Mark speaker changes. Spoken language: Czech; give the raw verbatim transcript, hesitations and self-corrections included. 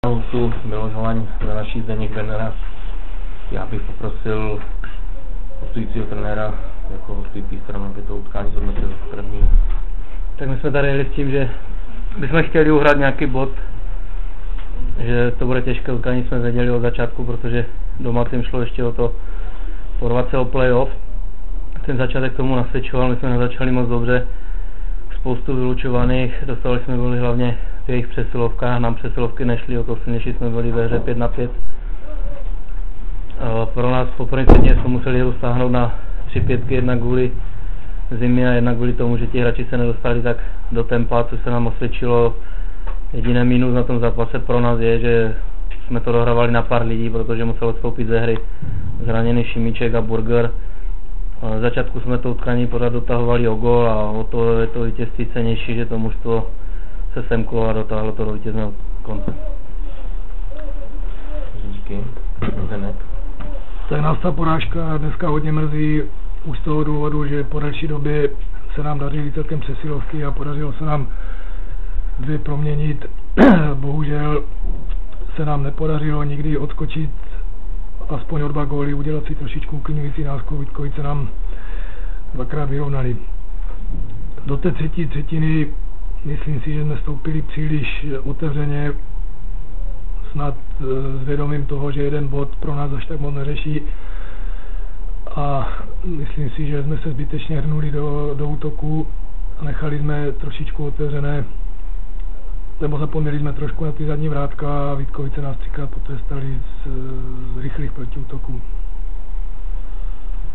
Speaker 1: Tu Miloš Holaň za naší Zdeněk Bendera. Já bych poprosil hostujícího trenéra jako hostující stranu, aby to utkání zhodnotil první.
Speaker 2: Tak my jsme tady jeli s tím, že bychom chtěli uhrát nějaký bod, že to bude těžké utkání, jsme věděli od začátku, protože doma tím šlo ještě o to porvat se o playoff. Ten začátek tomu nasvědčoval, my jsme nezačali moc dobře, spoustu vylučovaných, dostali jsme byli hlavně v jejich přesilovkách, nám přesilovky nešly, o to silnější jsme byli ve hře pět na pět. Pro nás po první třetině jsme museli hru stáhnout na tři pětky, jedna kvůli zimě a jedna kvůli tomu, že ti hráči se nedostali tak do tempa, co se nám osvědčilo. Jediné mínus na tom zápase pro nás je, že jsme to dohrávali na pár lidí, protože musel odstoupit ze hry zraněný Šimíček a Burger. V začátku jsme to utkání pořád dotahovali o gól a o to je to vítězství cennější, že to mužstvo se semklo a dotáhlo to do vítězného konce.
Speaker 1: Díky. Zdeněk.
Speaker 3: Tak nás ta porážka dneska hodně mrzí už z toho důvodu, že po delší době se nám dařily celkem přesilovky a podařilo se nám dvě proměnit. Bohužel se nám nepodařilo nikdy odskočit aspoň o dva góly, udělat si trošičku uklidňující náskok. Vítkovice nám dvakrát vyrovnali. Do té třetí třetiny myslím si, že jsme vstoupili příliš otevřeně, snad s vědomím toho, že jeden bod pro nás až tak moc neřeší. A myslím si, že jsme se zbytečně hrnuli do, do útoku a nechali jsme trošičku otevřené, nebo zapomněli jsme trošku na ty zadní vrátka a Vítkovice nás třikrát potrestali z, z rychlých protiútoků.